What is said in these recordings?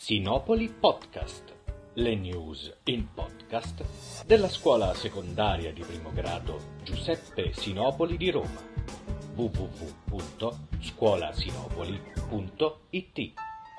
Sinopoli Podcast, le news in podcast della scuola secondaria di primo grado Giuseppe Sinopoli di Roma. www.scolasinopoli.it.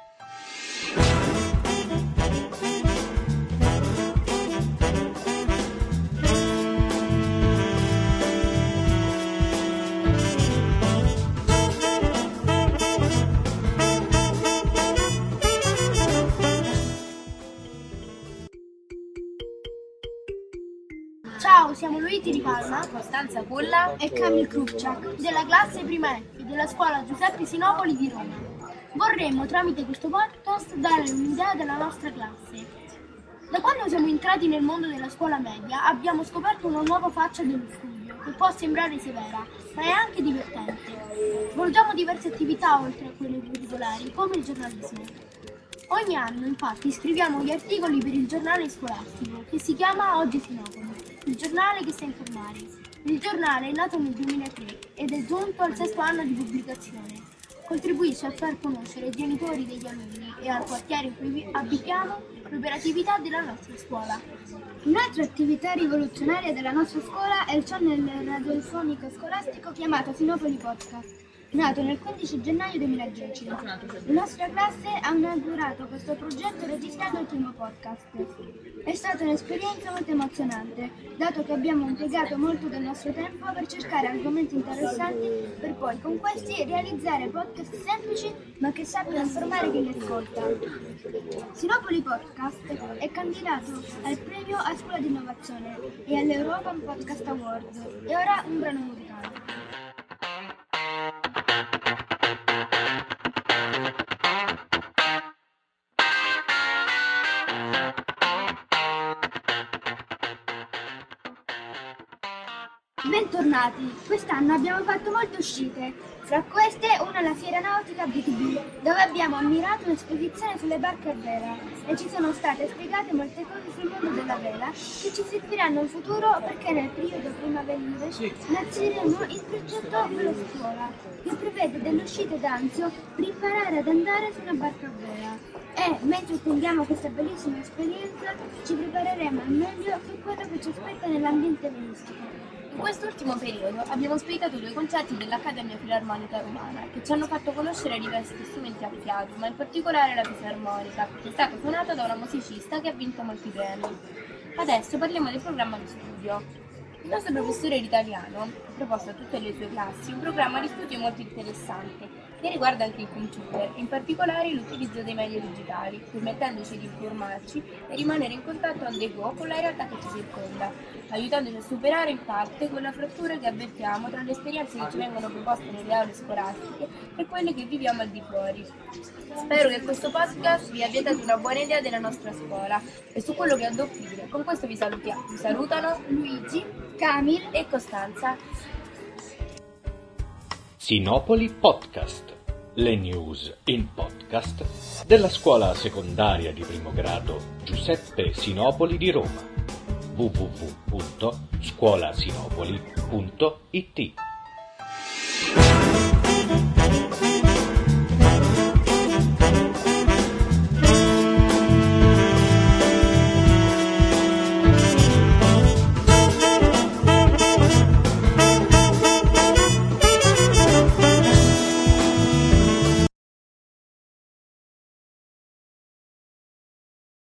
Ciao, siamo Luigi Di Palma, Costanza Pulla e Kamil Krupczak della classe prima F della scuola Giuseppe Sinopoli di Roma. Vorremmo tramite questo podcast dare un'idea della nostra classe. Da quando siamo entrati nel mondo della scuola media abbiamo scoperto una nuova faccia dello studio che può sembrare severa, ma è anche divertente. Svolgiamo diverse attività oltre a quelle curricolari, come il giornalismo. Ogni anno, infatti, scriviamo gli articoli per il giornale scolastico, che si chiama Oggi Sinopoli, il giornale che sa informare. Il giornale è nato nel 2003 ed è giunto al 6º anno di pubblicazione. Contribuisce a far conoscere ai genitori degli alunni e al quartiere in cui abitiamo l'operatività della nostra scuola. Un'altra attività rivoluzionaria della nostra scuola è il channel radiofonico scolastico chiamato Sinopoli Podcast, nato nel 15 gennaio 2010. La nostra classe ha inaugurato questo progetto registrando il primo podcast. È stata un'esperienza molto emozionante, dato che abbiamo impiegato molto del nostro tempo per cercare argomenti interessanti per poi con questi realizzare podcast semplici ma che sappiano informare chi li ascolta. Sinopoli Podcast è candidato al premio a Scuola di Innovazione e all'European Podcast Award. E ora un brano musicale. Bentornati! Quest'anno abbiamo fatto molte uscite, fra queste una alla Fiera Nautica BTB, dove abbiamo ammirato un'esposizione sulle barche a vela e ci sono state spiegate molte cose sul mondo della vela che ci serviranno in futuro perché nel periodo primaverile lanceremo il progetto Velo Scuola, che prevede delle uscite d'Anzio per imparare ad andare su una barca a vela. E mentre attendiamo questa bellissima esperienza ci prepareremo al meglio per quello che ci aspetta nell'ambiente velistico. In quest'ultimo periodo abbiamo spiegato 2 concerti dell'Accademia Filarmonica Romana che ci hanno fatto conoscere diversi strumenti a fiato, ma in particolare la fisarmonica, che è stata suonata da una musicista che ha vinto molti premi. Adesso parliamo del programma di studio. Il nostro professore di italiano ha proposto a tutte le sue classi un programma di studio molto interessante che riguarda anche il computer, in particolare l'utilizzo dei media digitali, permettendoci di informarci e rimanere in contatto on the go con la realtà che ci circonda, aiutandoci a superare in parte quella frattura che avvertiamo tra le esperienze che ci vengono proposte nelle aule scolastiche e quelle che viviamo al di fuori. Spero che questo podcast vi abbia dato una buona idea della nostra scuola e su quello che ha da offrire. Con questo vi salutiamo. Vi salutano Luigi, Kamil e Costanza. Sinopoli Podcast, le news in podcast della scuola secondaria di primo grado Giuseppe Sinopoli di Roma. www.scolasinopoli.it